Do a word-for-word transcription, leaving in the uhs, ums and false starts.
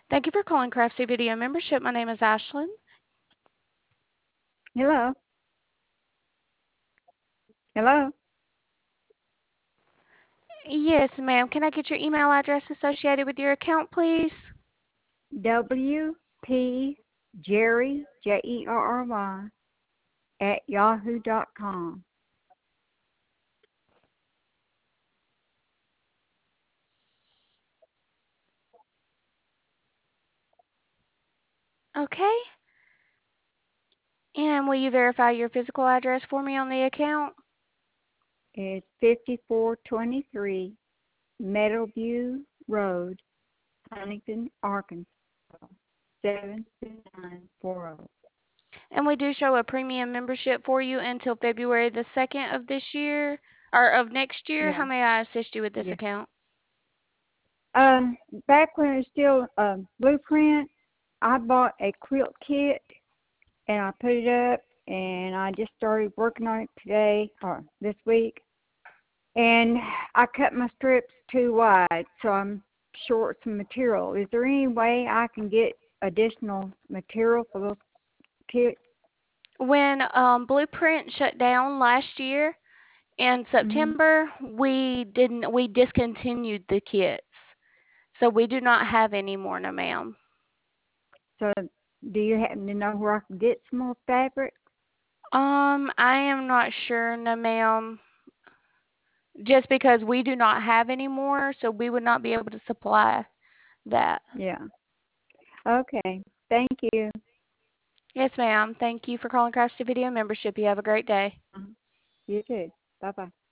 Thank you for calling Craftsy Video Membership. My name is Ashlyn. Hello. Hello. Yes, ma'am. Can I get your email address associated with your account, please? W P Jerry J E R R Y at yahoo dot com. Okay. And will you verify your physical address for me on the account? It's fifty-four twenty-three Meadowview Road, Huntington, Arkansas, seven two nine four zero. And we do show a premium membership for you until February the second of this year, or of next year. Yeah. How may I assist you with this Yeah. account? Um, back when it was still um, Blueprint, I bought a quilt kit and I put it up, and I just started working on it today or this week. And I cut my strips too wide, so I'm short some material. Is there any way I can get additional material for those kits? When um, Blueprint shut down last year in Mhm. September, we didn't we discontinued the kits, so we do not have any more now, ma'am. So, do you happen to know where I can get some more fabric? Um, I am not sure, no, ma'am. Just because we do not have any more, so we would not be able to supply that. Yeah. Okay. Thank you. Yes, ma'am. Thank you for calling Crash to Video Membership. You have a great day. Uh-huh. You too. Bye bye.